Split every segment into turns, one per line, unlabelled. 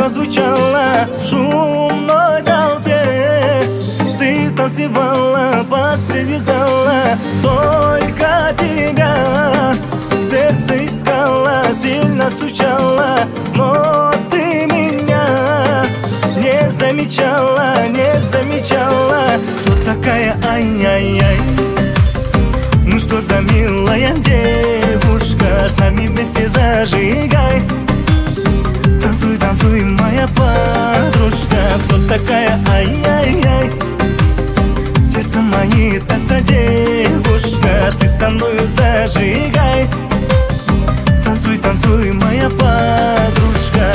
прозвучала в шумной толпе. Ты танцевала, пас привязала только тебя. Сердце искала, сильно стучала, но ты меня не замечала, не замечала. Кто такая, ай-яй-яй? Ну что за милая девушка, с нами вместе зажигай. Танцуй, танцуй, моя подружка. Кто такая, ай-яй-яй? Сердце моей эта девушка, ты со мною зажигай. Танцуй, танцуй, моя подружка.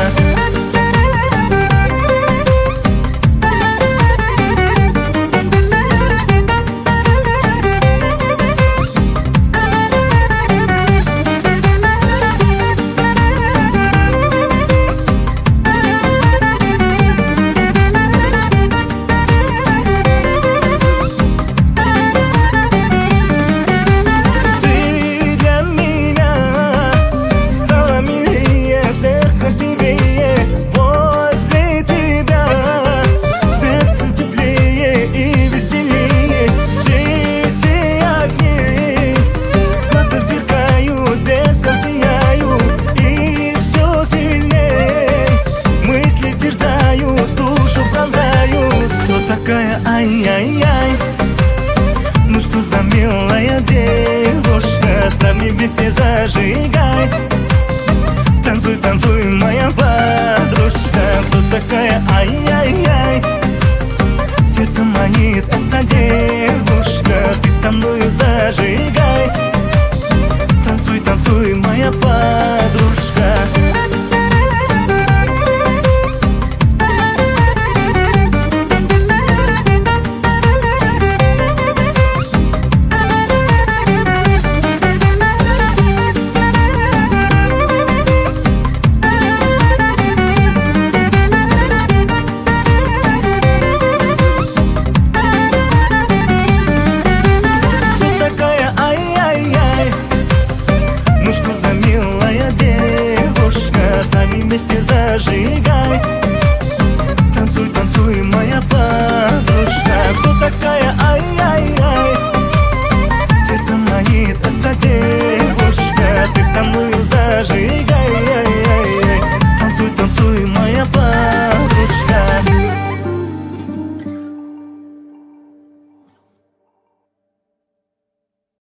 Возле тебя сердце теплее и веселее. Все эти огни глаза сверкают, блеском сияют, и все сильнее мысли терзают, душу пронзают. Кто такая, ай-яй-яй? Ну что за милая девушка, с нами вместе зажигай. Танцуй, танцуй, моя подружка. Кто такая, ай-яй-яй? Сердце манит эта девушка, ты со мною зажигай. Танцуй, танцуй, моя подружка.